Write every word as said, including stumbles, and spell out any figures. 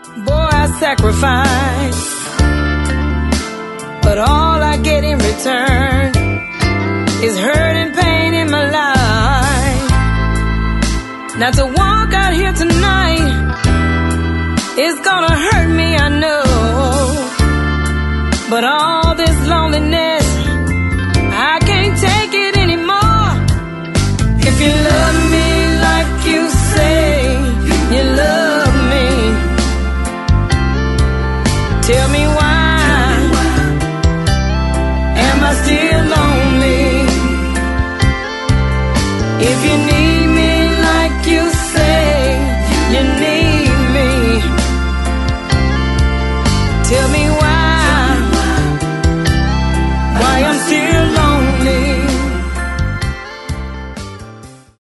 Boy, I sacrifice, but all I get in return is hurt and pain in my life. Now to walk out here tonight is gonna hurt me, I know, but all this loneliness, I can't take it anymore. If you love me,